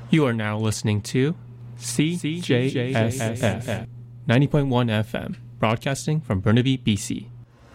You are now listening to CJSF 90.1 FM, broadcasting from Burnaby, BC.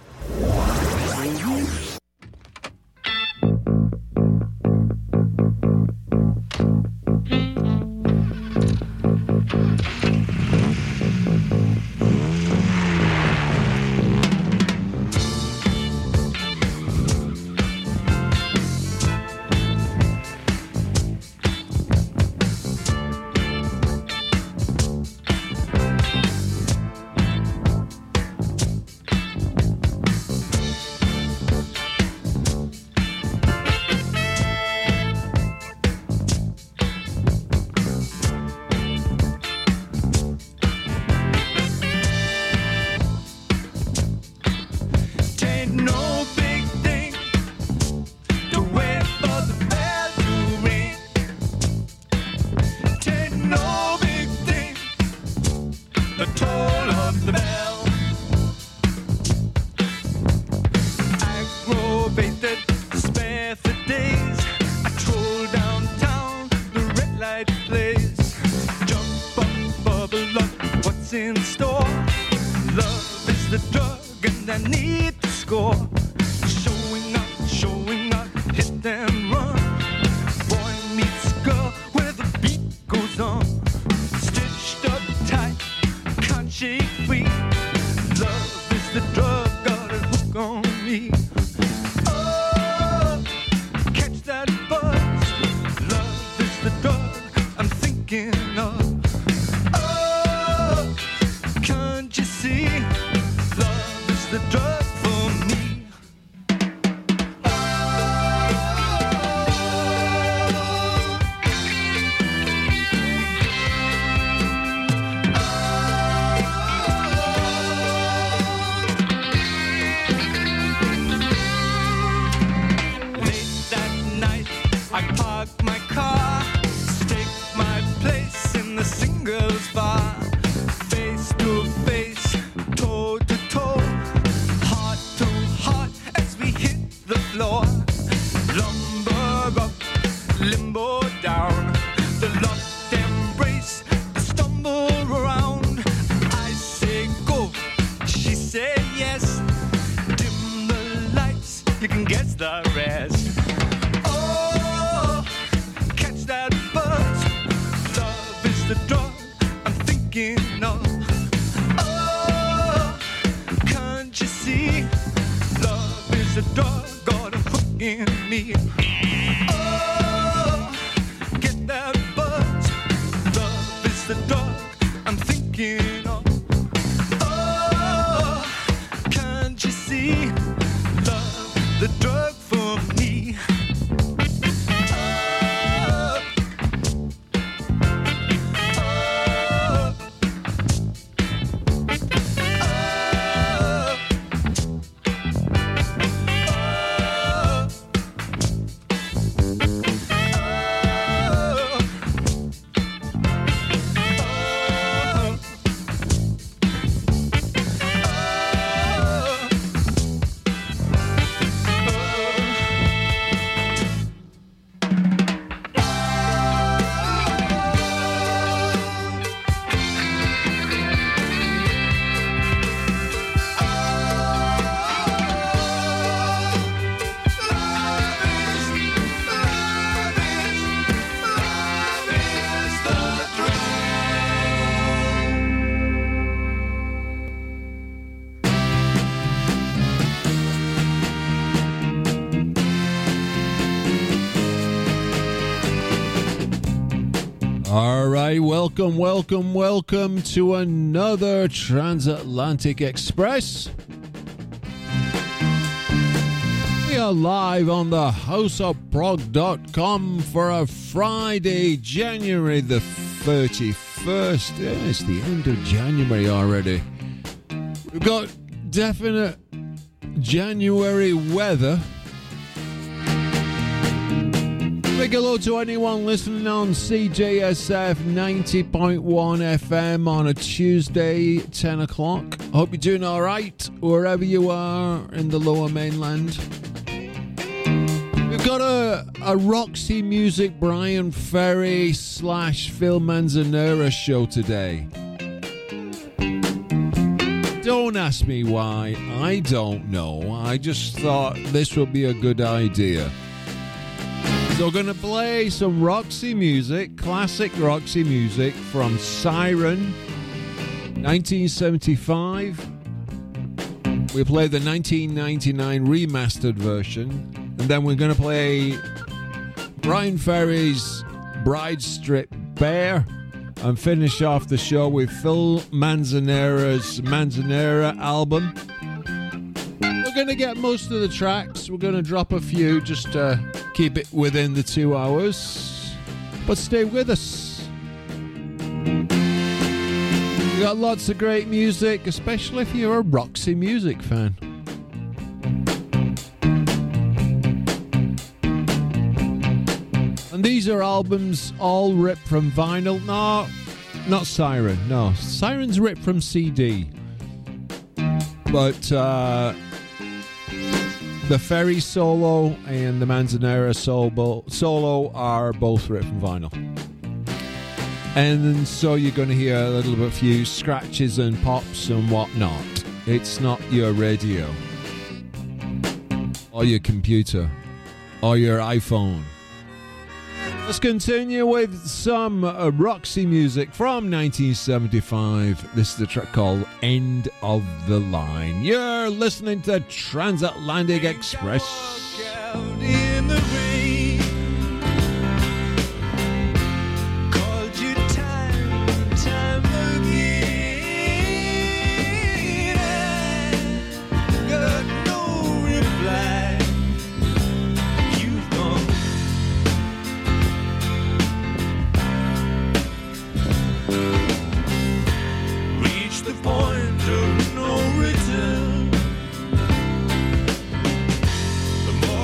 Welcome to another Transatlantic Express. We are live on the houseofprog.com for a Friday, January the 31st. Yeah, it's the end of January already. We've got definite January weather. Big hello to anyone listening on CJSF 90.1 FM on a Tuesday, 10 o'clock. Hope you're doing alright wherever you are in the lower mainland. We've Got a Roxy Music Brian Ferry / Phil Manzanera show today. Don't ask me why, I don't know. I just thought this would be a good idea. So we're going to play some Roxy music, classic Roxy music from Siren, 1975. We play the 1999 remastered version. And then we're going to play Brian Ferry's Bride Strip Bare and finish off the show with Phil Manzanera's Manzanera album. We're going to get most of the tracks. We're going to drop a few just to keep it within the 2 hours. But stay with us. We got lots of great music, especially if you're a Roxy Music fan. And these are albums all ripped from vinyl. No, not Siren. No, Siren's ripped from CD. But the Ferry solo and the Manzanera solo are both ripped from vinyl. And so you're going to hear a little bit few scratches and pops and whatnot. It's not your radio or your computer or your iPhone. Let's continue with some Roxy music from 1975. This is the track called End of the Line. You're listening to Transatlantic Express. In the rain, called you time and time again, got no reply. You've gone. Reach the point of no return. The more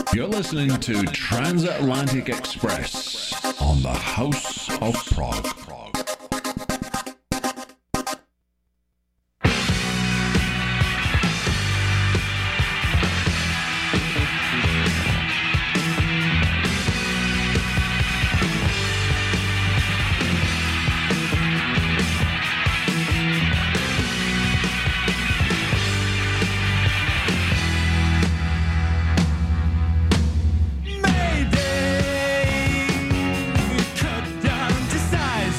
You're listening to Transatlantic Express on the House of Prague. Mayday, we cut down to size.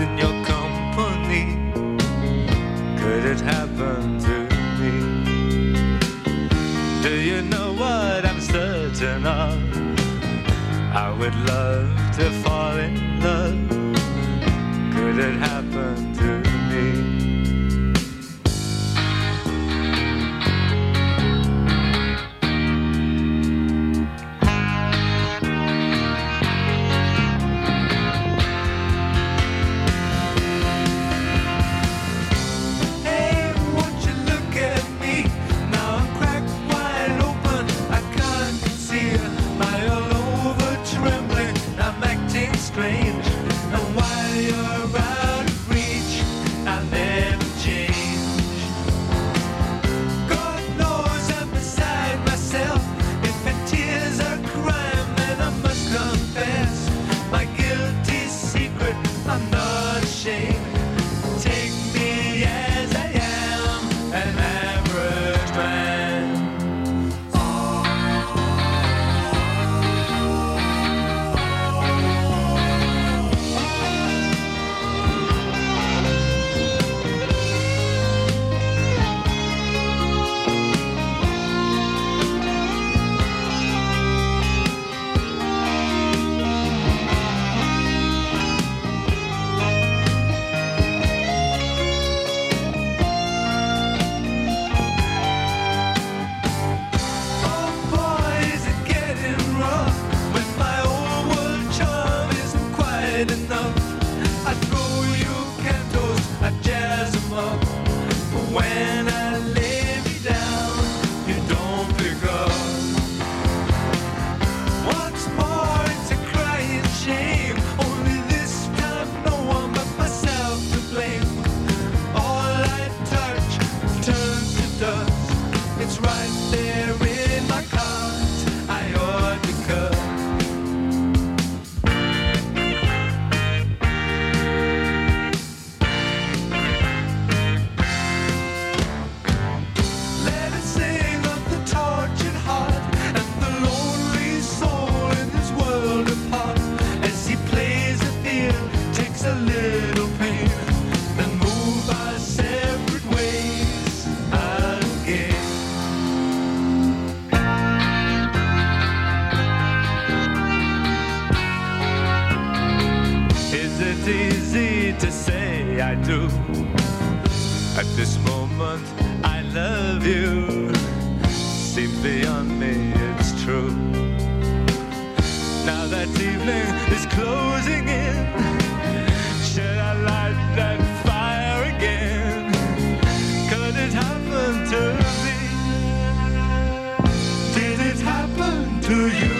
in your company. Could it happen to me? Do you know what I'm certain of? I would love to fall in love. Could it happen to me? Strange, and while you're out of reach, I'll never change. God knows I'm beside myself. If my tears are crime, then I must confess my guilty secret. I'm not ashamed. Take me as I am, an average man. When I lay me down, you don't pick up. Once more, it's a crying shame. Only this time, no one but myself to blame. All I touch turns to dust. It's right there in my cards. I ought to cut. A little pain, then move our separate ways again. Is it easy to say I do? At this moment, I love you. Seems beyond me, it's true. Now that evening is closing in. Should I light that fire again? Could it happen to me? Did it happen to you?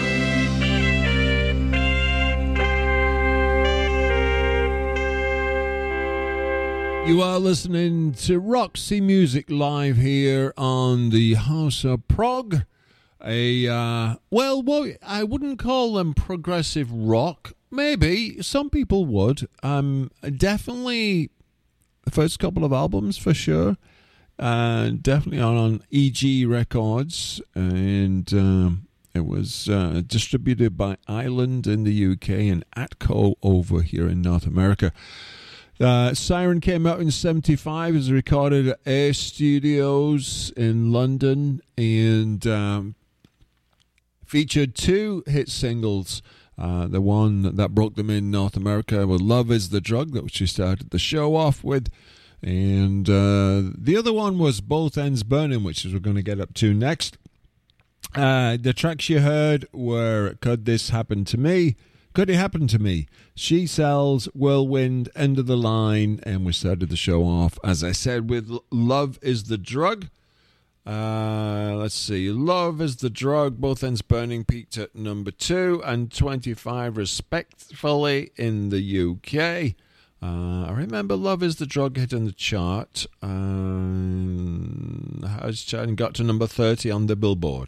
You are listening to Roxy Music live here on the House of Prog. I wouldn't call them progressive rock. Maybe some people would. Definitely the first couple of albums for sure. Definitely on EG Records, and it was distributed by Island in the UK and Atco over here in North America. Siren came out in 1975. It was recorded at Air Studios in London, and featured two hit singles. The one that broke them in North America was Love Is The Drug, that which we started the show off with. And the other one was Both Ends Burning, which is we're going to get up to next. The tracks you heard were Could This Happen To Me? Could It Happen To Me? She Sells, Whirlwind, End of the Line. And we started the show off, as I said, with Love Is The Drug. Let's see. Love Is The Drug, Both Ends Burning, peaked at number 2 and 25 respectively in the UK. I remember Love Is The Drug hitting the chart. And got to number 30 on the Billboard.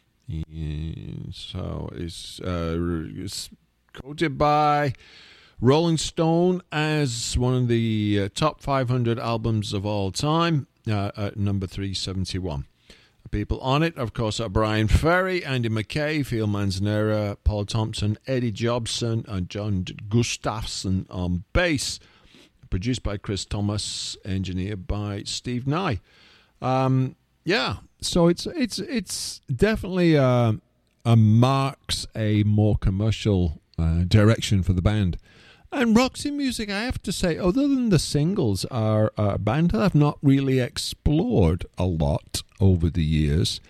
So it's quoted by Rolling Stone as one of the top 500 albums of all time. At number 371. People on it, of course, are Brian Ferry, Andy McKay, Phil Manzanera, Paul Thompson, Eddie Jobson, and John Gustafson on bass. produced by Chris Thomas, engineered by Steve Nye. Yeah, so it's definitely marks a more commercial direction for the band. And Roxy Music, I have to say, other than the singles, are a band that I've not really explored a lot over the years.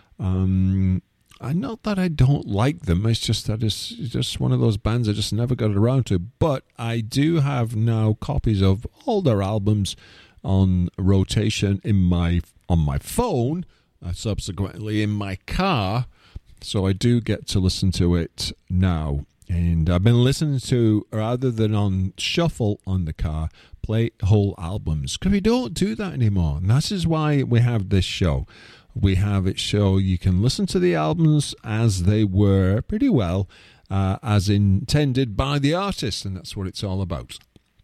Not that I don't like them, it's just that it's just one of those bands I just never got around to. But I do have now copies of all their albums on rotation on my phone, subsequently in my car, so I do get to listen to it now. And I've been listening to, rather than on shuffle on the car, play whole albums, because we don't do that anymore. And that is why we have this show. We have it show you can listen to the albums as they were, pretty well, as intended by the artist, and that's what it's all about.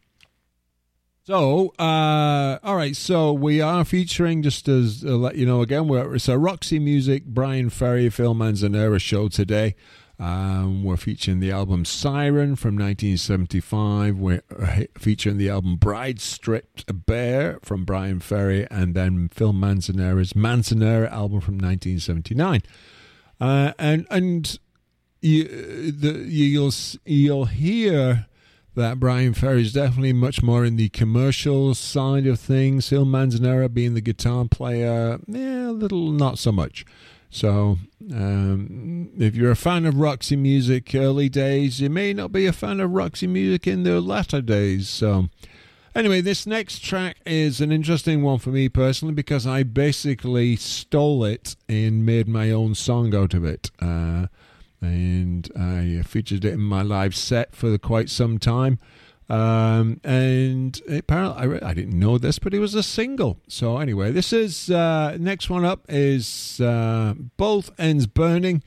So, all right, so we are featuring, just as let you know again, it's a Roxy Music, Brian Ferry, Phil Manzanera show today. We're featuring the album Siren from 1975. We're featuring the album Bride Stripped Bare from Brian Ferry, and then Phil Manzanera's Manzanera album from 1979. And you'll hear that Brian Ferry is definitely much more in the commercial side of things. Phil Manzanera being the guitar player, a little not so much. So, if you're a fan of Roxy Music early days, you may not be a fan of Roxy Music in their latter days. So, anyway, this next track is an interesting one for me personally, because I basically stole it and made my own song out of it. And I featured it in my live set for quite some time. And apparently, I didn't know this, but it was a single. So anyway, this is, next one up is Both Ends Burning.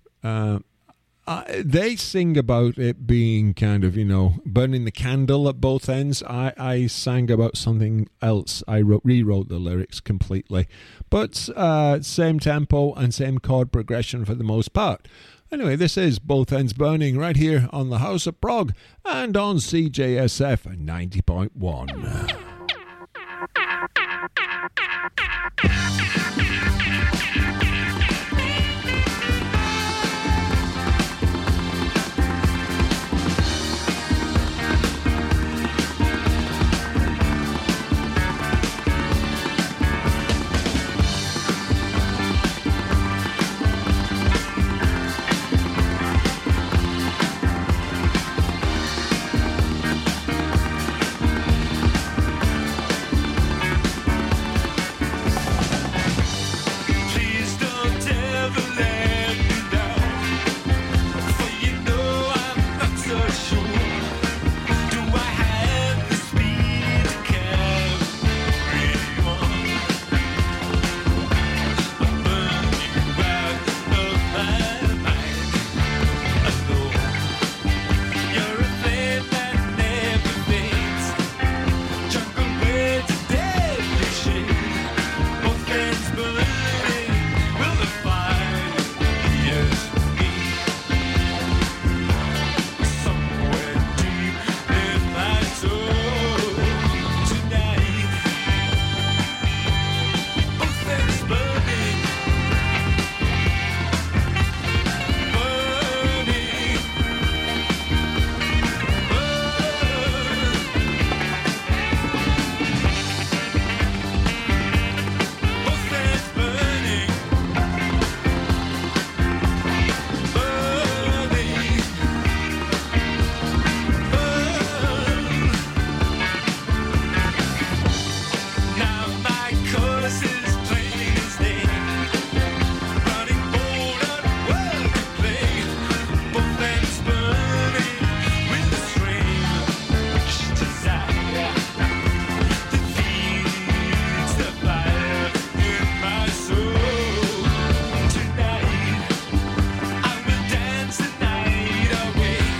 They sing about it being kind of, burning the candle at both ends. I sang about something else. I rewrote the lyrics completely. But same tempo and same chord progression for the most part. Anyway, this is Both Ends Burning right here on the House of Prog and on CJSF 90.1.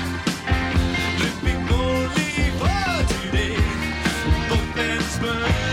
Burning.